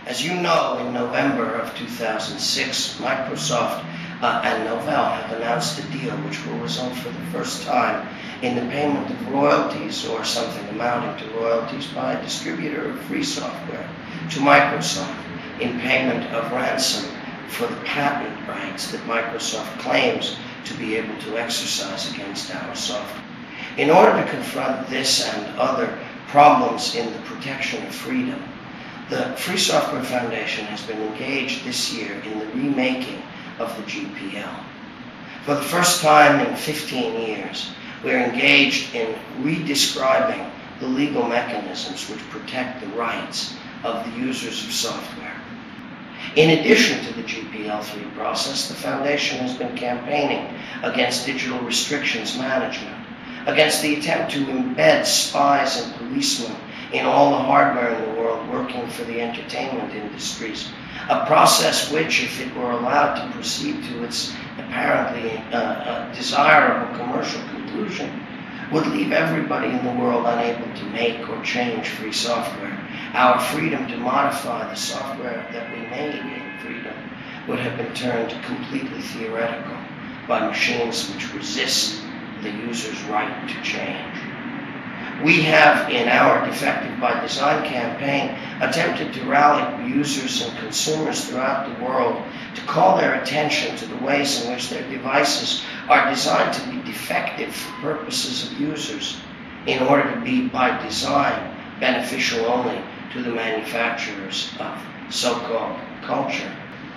As you know, in November of 2006, Microsoft and Novell have announced a deal which will result for the first time in the payment of royalties or something amounting to royalties by a distributor of free software to Microsoft in payment of ransom for the patent rights that Microsoft claims to be able to exercise against our software. In order to confront this and other problems in the protection of freedom, the Free Software Foundation has been engaged this year in the remaking of the GPL. For the first time in 15 years, we're engaged in redescribing the legal mechanisms which protect the rights of the users of software. In addition to the GPL3 process, the Foundation has been campaigning against digital restrictions management, against the attempt to embed spies and policemen in all the hardware in the world working for the entertainment industries, a process which, if it were allowed to proceed to its apparently desirable commercial conclusion, would leave everybody in the world unable to make or change free software. Our freedom to modify the software that we made in freedom would have been turned completely theoretical by machines which resist the user's right to change. We have, in our Defective by Design campaign, attempted to rally users and consumers throughout the world to call their attention to the ways in which their devices are designed to be defective for purposes of users in order to be, by design, beneficial only to the manufacturers of so-called culture.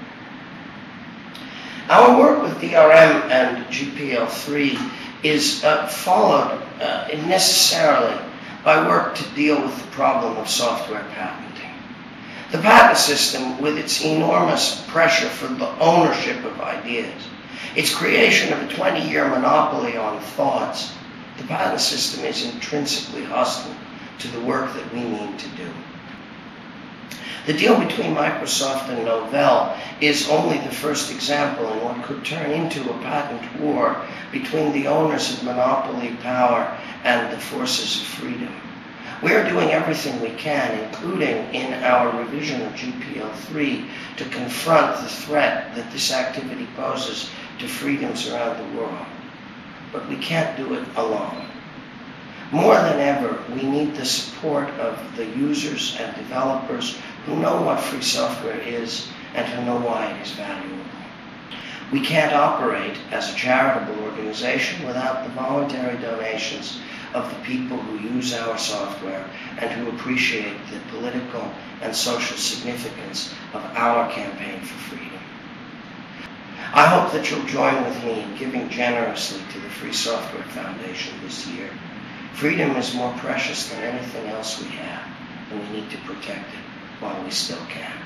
Our work with DRM and GPL3 is followed necessarily by work to deal with the problem of software patenting. The patent system, with its enormous pressure for the ownership of ideas, its creation of a 20-year monopoly on thoughts, the patent system is intrinsically hostile to the work that we need to do. The deal between Microsoft and Novell is only the first example in what could turn into a patent war between the owners of monopoly power and the forces of freedom. We are doing everything we can, including in our revision of GPL3, to confront the threat that this activity poses to freedoms around the world. But we can't do it alone. More than ever, we need the support of the users and developers who know what free software is and who know why it is valuable. We can't operate as a charitable organization without the voluntary donations of the people who use our software and who appreciate the political and social significance of our campaign for freedom. I hope that you'll join with me in giving generously to the Free Software Foundation this year. Freedom is more precious than anything else we have, and we need to protect it while we still can.